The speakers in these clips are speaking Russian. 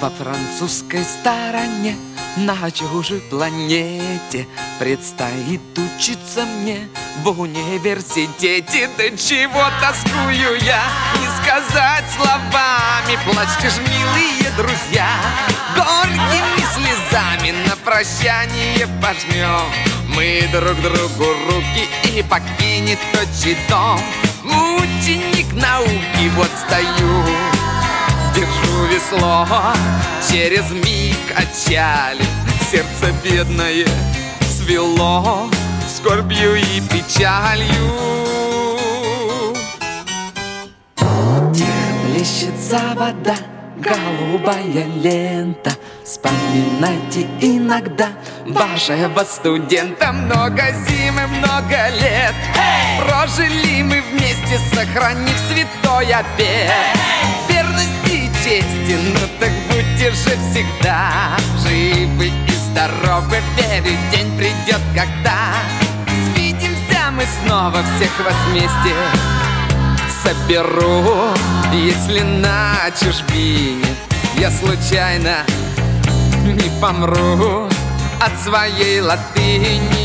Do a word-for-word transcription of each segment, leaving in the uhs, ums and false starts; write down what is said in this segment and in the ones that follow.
Во французской стороне, на чужой планете, предстоит учиться мне в университете. Да чего тоскую я, не сказать словами. Плачьте ж, милые друзья, горькими слезами на прощание пожмем мы друг другу руки, и покинет отчий дом ученик науки. Вот стою, держу весло, через миг отчали, сердце бедное свело скорбью и печалью. Плещется вода, голубая лента. Вспоминайте иногда вашего студента. Много зим и много лет hey! Прожили мы вместе, сохранив святой обет hey! Верности и чести, ну так будьте же всегда живы и здоровы. Верю, день придет, когда свидимся мы снова, всех вас вместе соберу. Если на чужбине я случайно не помру от своей латыни,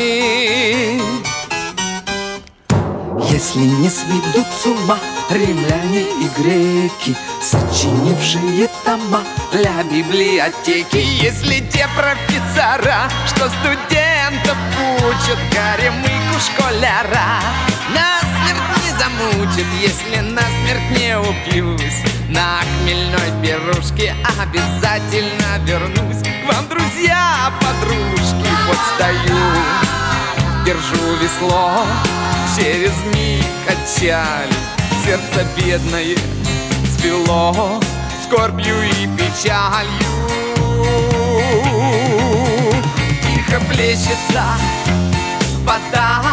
если не сведут с ума римляне и греки, сочинившие тома для библиотеки. Если те профессора, что студентов учат, горемыку школяра насмерть не замучат. Если насмерть не упьюсь, на хмельной пирушке обязательно вернусь к вам, друзья, подружки. Вот стою, держу весло, через миг отчали, сердце бедное свело скорбью и печалью. Тихо плещется вода,